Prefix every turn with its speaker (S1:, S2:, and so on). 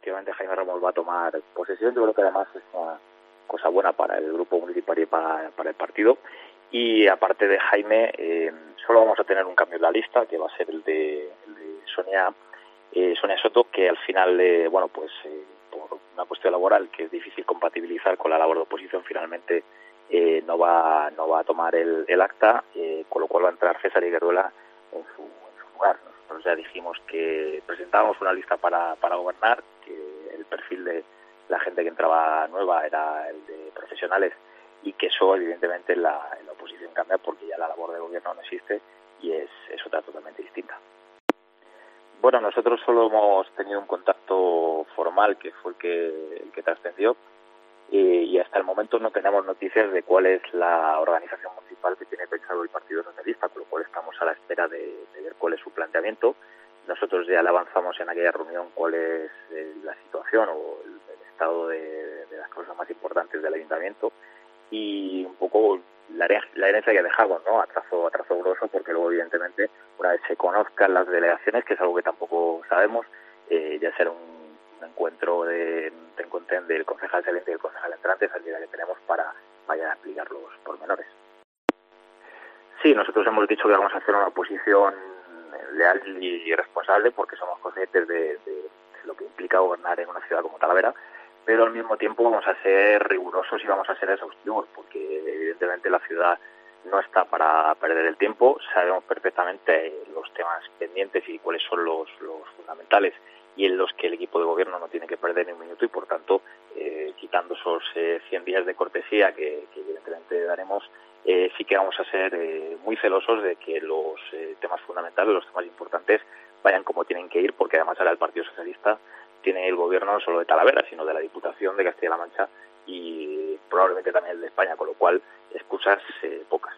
S1: efectivamente Jaime Ramos va a tomar posesión. Yo creo que además es una cosa buena para el grupo municipal y para el partido. Y aparte de Jaime, solo vamos a tener un cambio en la lista, que va a ser el de Sonia Soto, que al final, por una cuestión laboral que es difícil compatibilizar con la labor de oposición, finalmente no va a tomar el acta, con lo cual va a entrar César Higueruela en su lugar. Nosotros ya dijimos que presentábamos una lista para gobernar, que el perfil de la gente que entraba nueva era el de profesionales, y que eso evidentemente en la oposición cambia, porque ya la labor de gobierno no existe y es otra totalmente distinta. Bueno, nosotros solo hemos tenido un contacto formal, que fue el que trascendió, y hasta el momento no tenemos noticias de cuál es la organización municipal que tiene pensado el Partido Socialista, con lo cual estamos a la espera de ver cuál es su planteamiento. Nosotros ya le avanzamos en aquella reunión cuál es la situación o el estado de las cosas más importantes del ayuntamiento, y un poco la herencia que dejamos, ¿no?, a trazo grueso, porque luego evidentemente una vez se conozcan las delegaciones, que es algo que tampoco sabemos, ya será un encuentro del concejal saliente y del concejal entrante, esa idea que tenemos para vayan a explicar los pormenores. Sí, nosotros hemos dicho que vamos a hacer una oposición leal y responsable, porque somos conscientes de lo que implica gobernar en una ciudad como Talavera, pero al mismo tiempo vamos a ser rigurosos y vamos a ser exhaustivos, porque evidentemente la ciudad no está para perder el tiempo. Sabemos perfectamente los temas pendientes y cuáles son los fundamentales, y en los que el equipo de gobierno no tiene que perder ni un minuto, y por tanto, quitando esos 100 días de cortesía que evidentemente daremos, sí que vamos a ser muy celosos de que los temas fundamentales, los temas importantes, vayan como tienen que ir, porque además ahora el Partido Socialista tiene el gobierno no solo de Talavera, sino de la Diputación de Castilla-La Mancha y probablemente también el de España, con lo cual excusas pocas.